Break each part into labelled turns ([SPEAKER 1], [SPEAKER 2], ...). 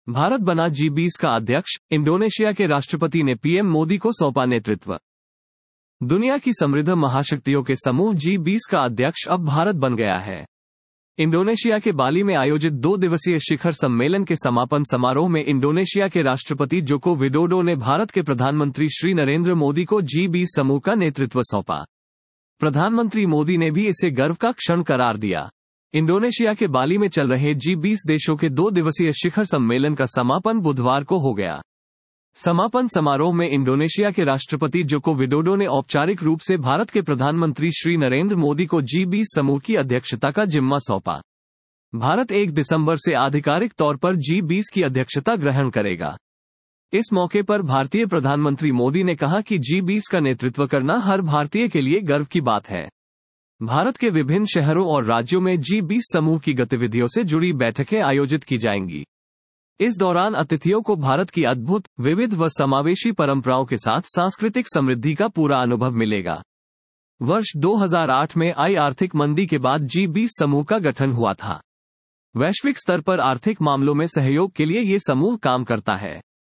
[SPEAKER 1] भारत बना G20 का अध्यक्ष, इंडोनेशिया के राष्ट्रपति ने पीएम मोदी को सौंपा नेतृत्व। दुनिया की समृद्ध महाशक्तियों के समूह G20 का अध्यक्ष अब भारत बन गया है। इंडोनेशिया के बाली में आयोजित 2 दिवसीय शिखर सम्मेलन के समापन समारोह में इंडोनेशिया के राष्ट्रपति जोको विडोडो ने भारत के प्रधानमंत्री श्री नरेंद्र मोदी को G20 समूह का नेतृत्व सौंपा। प्रधानमंत्री मोदी ने भी इसे गर्व का क्षण करार दिया। इंडोनेशिया के बाली में चल रहे G20 देशों के 2 दिवसीय शिखर सम्मेलन का समापन बुधवार को हो गया। समापन समारोह में इंडोनेशिया के राष्ट्रपति जोको विडोडो ने औपचारिक रूप से भारत के प्रधानमंत्री श्री नरेंद्र मोदी को G20 समूह की अध्यक्षता का जिम्मा सौंपा। भारत 1 दिसंबर से आधिकारिक तौर पर G20 की अध्यक्षता ग्रहण करेगा। इस मौके पर भारतीय प्रधानमंत्री मोदी ने कहा कि G20 का नेतृत्व करना हर भारतीय के लिए गर्व की बात है। भारत के विभिन्न शहरों और राज्यों में G20 समूह की गतिविधियों से जुड़ी बैठकें आयोजित की जाएंगी। इस दौरान अतिथियों को भारत की अद्भुत, विविध व समावेशी परंपराओं के साथ सांस्कृतिक समृद्धि का पूरा अनुभव मिलेगा। वर्ष 2008 में आई आर्थिक मंदी के बाद G20 समूह का गठन हुआ था। वैश्विक स्तर पर आर्थिक मामलों में सहयोग के लिए ये समूह काम करता है।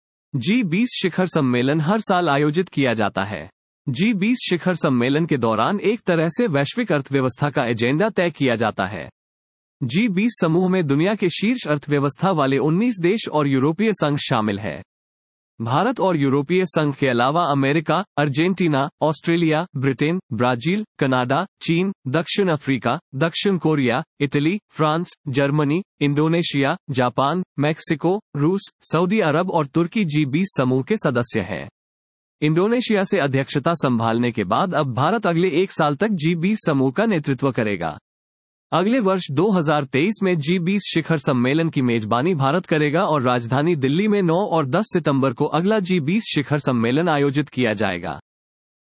[SPEAKER 1] G20 शिखर सम्मेलन हर साल आयोजित किया जाता है। G20 शिखर सम्मेलन के दौरान एक तरह से वैश्विक अर्थव्यवस्था का एजेंडा तय किया जाता है। G20 समूह में दुनिया के शीर्ष अर्थव्यवस्था वाले 19 देश और यूरोपीय संघ शामिल है। भारत और यूरोपीय संघ के अलावा America, Argentina, Australia, Britain, Brazil, Canada, चीन, दक्षिण अफ्रीका, दक्षिण Korea, Italy, France, Germany, Indonesia, Japan, Mexico, रूस, सऊदी अरब और तुर्की G20 समूह के सदस्य हैं। इंडोनेशिया से अध्यक्षता संभालने के बाद अब भारत अगले 1 साल तक G20 समूह का नेतृत्व करेगा। अगले वर्ष 2023 में G20 शिखर सम्मेलन की मेजबानी भारत करेगा और राजधानी दिल्ली में 9 और 10 सितंबर को अगला G20 शिखर सम्मेलन आयोजित किया जाएगा।